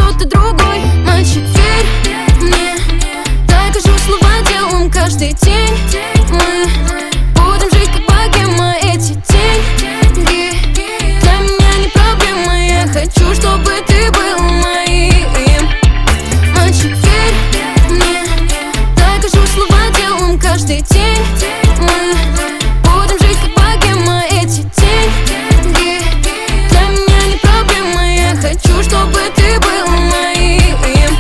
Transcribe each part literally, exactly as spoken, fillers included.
кто-то другой. Мальчик, верь мне, докажу слова делом каждый день. Мы будем жить как богема, эти деньги для меня не проблема. Я хочу, чтобы ты был моим. Мальчик, верь мне, докажу слова делом каждый день. Мы будем жить как богема, эти деньги для меня не проблема. Я хочу, чтобы ты был моим.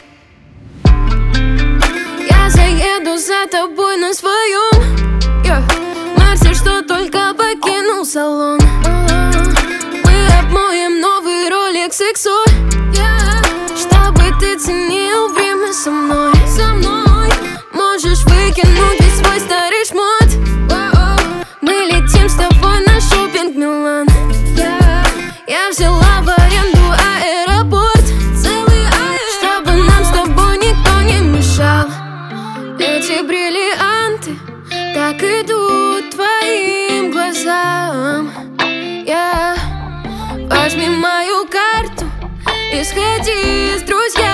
Я заеду за тобой на своем yeah. Мерсе, что только покинул салон. Мы обмоем новый Rolex икс о yeah. Чтобы ты ценил время со мной. Со мной можешь выкинуть весь свой старый шмот. Мы летим с тобой на шопинг Милан yeah. Я взяла в аренду аэропорт, целый аэропорт, чтобы нам с тобой никто не мешал. Эти бриллианты так идут твоим глазам yeah. Возьми мою карту и сходи с друзьями.